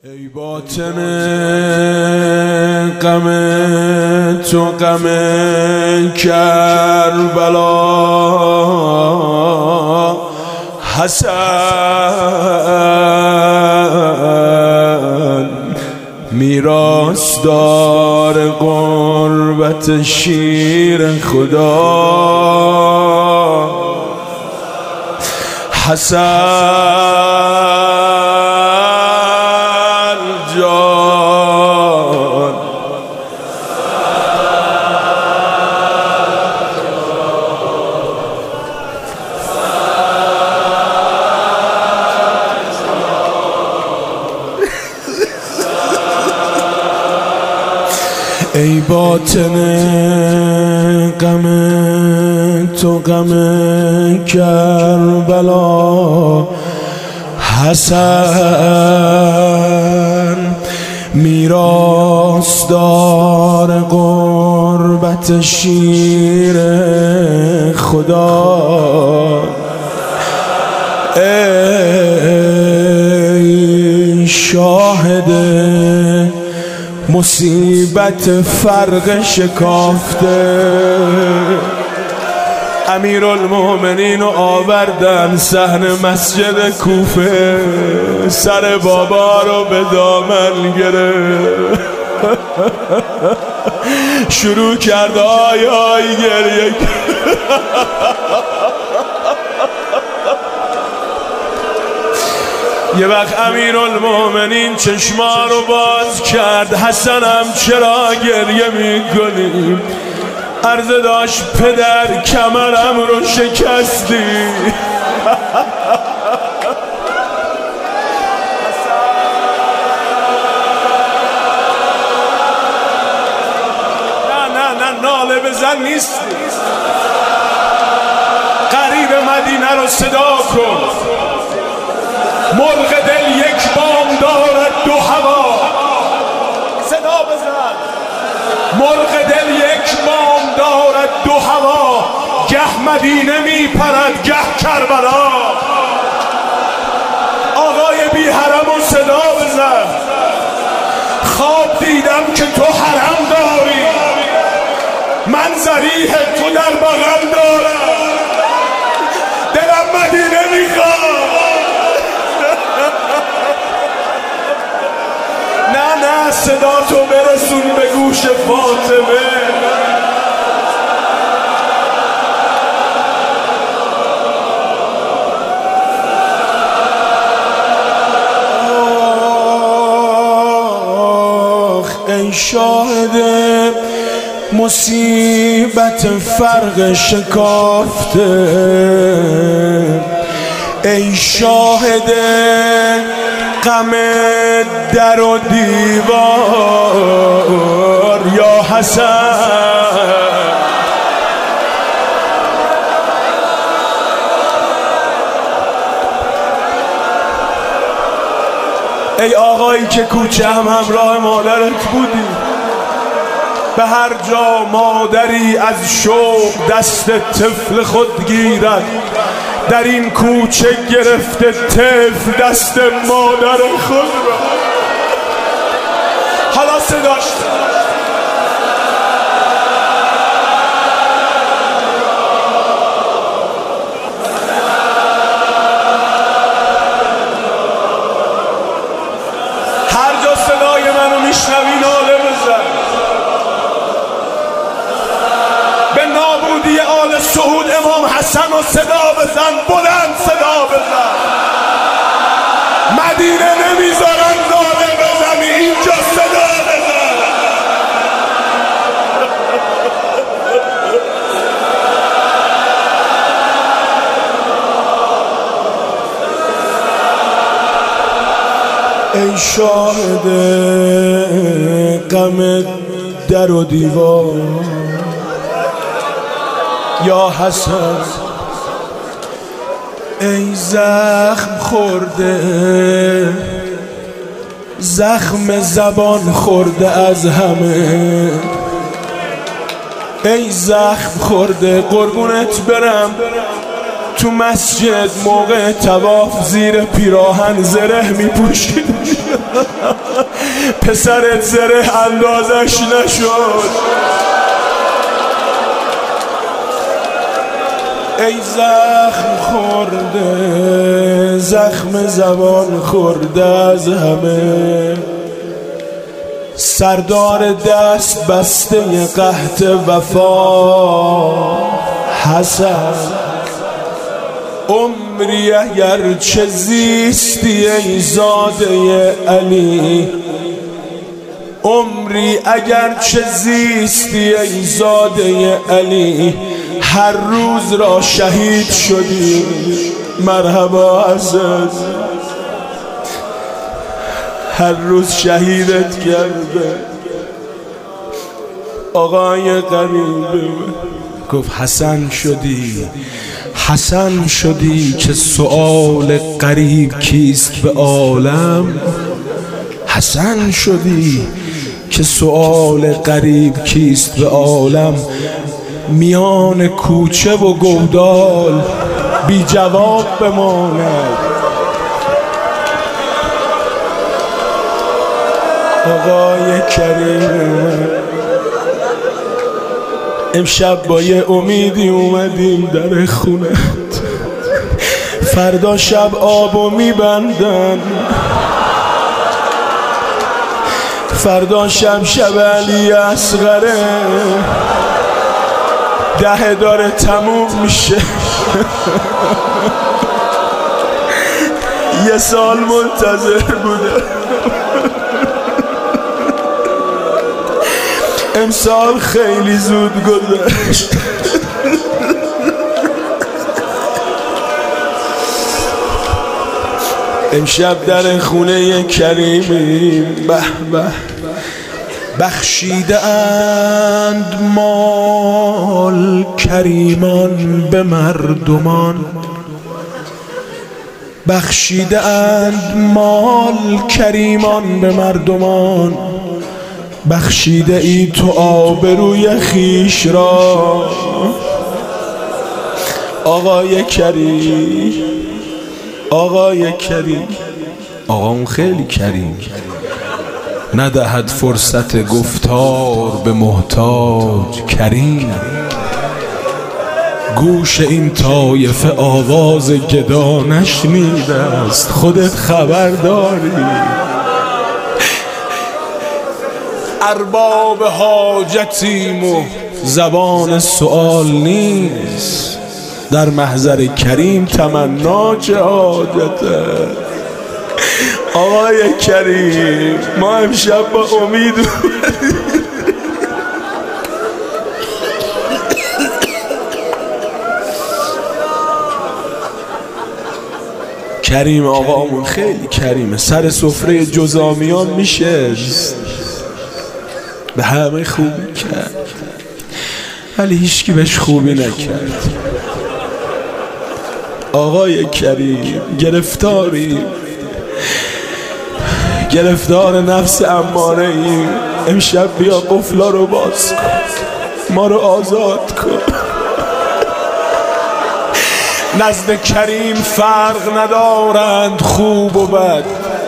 ای باطن غم تو غم کربلا، حسن میراثدار قربت شیر خدا، حسن جان ای باطن غم تو غم کربلا، حسن میراثدار قربت شیر خدا، ای شاهد مصیبت فرق شکافته، امیرالمومنین رو آوردن صحن مسجد کوفه، سر بابا رو به دامن گرفت، شروع کرد آی آی گریه. یه وقت امیرالمومنین چشما رو باز کرد، حسنم چرا گریه میکنی؟ عرضه داشت پدر کمرم رو شکستی. نه ناله بزن نیستی، قریب مدینه رو صدا کن. مرغ دل یک بام دارد دو هوا، صدا بزن. مرغ دل یک بام دارد دو هوا، گه مدینه می پرد گه کربلا. آقای بی حرم و صدا بزن. خواب دیدم که تو حرم داری، من ذریح تو در بغل دارم، دلم مدینه میخواد. نه صدا تو برسون به گوش فاطمه. ای شاهد مصیبت فرق شکافته، ای شاهد غم در و دیوار یا حسن، ای آقایی که کوچه همراه مادرت بودی، به هر جا مادری از شوق دست طفل خود گیرد، در این کوچه گرفته طفل دست مادر خود را. حالا صداش هر جا صدای منو میشنوی ناله بزن. به نابودی آل سعود امام حسن رو صدا بزن، بلند صدا بزن. مدینه نمیذارن ناله بزنی، اینجا صدا بزن. ای شاهد غم در و دیوار یا حسن، ای زخم خورده، زخم زبان خورده از همه، ای زخم خورده. قربونت برم، تو تو مسجد موقع طواف زیر پیراهن زره میپوشید. پسرت زره اندازش نشد. ای زخم خورده، زخم زبان خورده از همه، سردار دست بسته قحط وفا حسن. عمری اگر چه زیستی ای زاده علی، عمری اگر چه زیستی ای زاده علی، هر روز را شهید شدی. مرحبا عزیز، هر روز شهیدت کرده. آقای غریبه گفت حسن شدی، حسن شدی که سؤال غریب کیست به عالم. حسن شدی که سؤال غریب کیست به عالم. میان کوچه و گودال بی جواب بماند. آقای کریم، امشب با یه امیدی اومدیم در خونت، فردا شب آبو میبندن، فردا شب علی اصغره، 10 داره تموم میشه. یه سال منتظر بوده، امسال خیلی زود گذشت. امشب در خونه کریمیم. به به، بخشیده اند مال کریمان به مردمان، بخشیده اند مال کریمان به مردمان. بخشیده ای تو آبروی خیش را. آقای کریم، آقای کریم، آقامون خیلی کریم، ندهد فرصت گفتار به محتاج. کریم، گوش این طایفه آواز گدا نشنیده است، خودت خبر داری. ارباب حاجتیم و زبان سؤال نیست، در محضر کریم تمنا چه حاجته. آقای کریم، ما امشب با امید کریم آقامون خیلی کریمه، سر سفره جزامیان میشست، به همه خوبی کرد ولی هیچکی بهش خوبی نکرد. آقای کریم، گرفتاری، گرفتار نفس اماره ایم. امشب بیا قفلا رو باز کن، ما رو آزاد کن. نزد کریم فرق ندارند خوب و بد.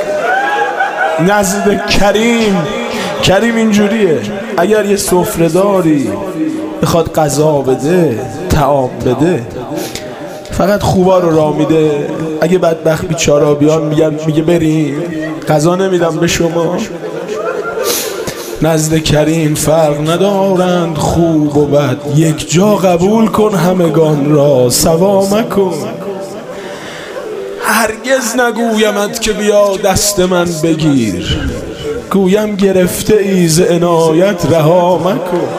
نزد کریم اینجوریه، اگر یه سفره داری بخواد غذا بده، طعام بده، فقط خوبا رو راه میده. اگه بدبخت بیچارا بیان میگه بریم، غذا نمیدم به شما. نزد کریم فرق ندارند خوب و بد، یک جا قبول کن همگان را، سوا مکن. هرگز نگویمت که بیا دست من بگیر، گویم گرفته ای ز عنایت رها مکن.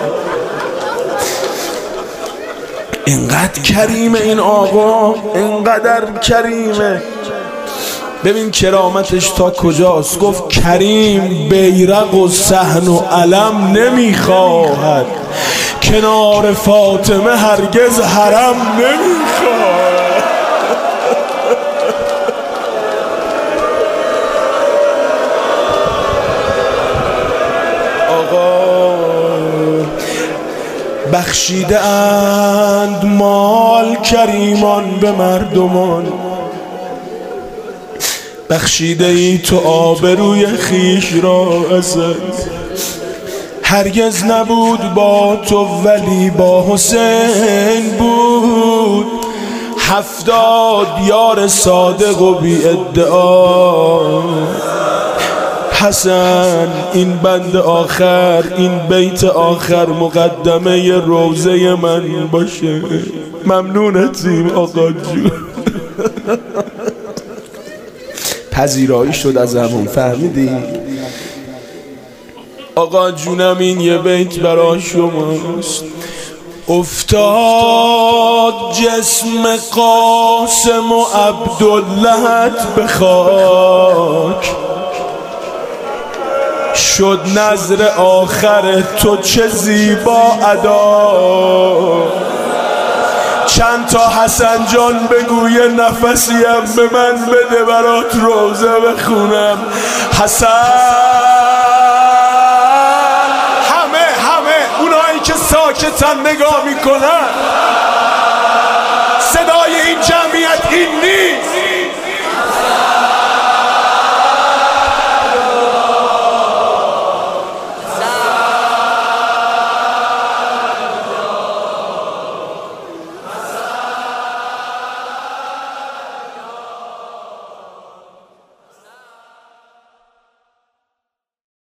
اینقدر کریمه این آقا، اینقدر کریمه. ببین کرامتش تا کجاست. گفت کریم بیرق و صحن و علم نمیخواهد، کنار فاطمه هرگز حرم نمیخواهد. بخشیده اند مال کریمان به مردمان، بخشیده ای تو آبروی خیش را ازد. هرگز نبود با تو ولی با حسین بود، 70 یار صادق و بی ادعا. حسن این بند آخر، این بیت آخر مقدمه روزه من باشه. ممنونتیم آقا جون. پذیرایی شد از همون، فهمیدی؟ آقا جونم این یه بیت برای شماست. افتاد جسم قاسم و عبداللهت به خاک، شد نظر آخر تو چه زیبا ادا. چند تا حسن جان بگوی نفسیم به من بده برات روزه بخونم. حسن همه اونایی که ساکتن نگاه میکنن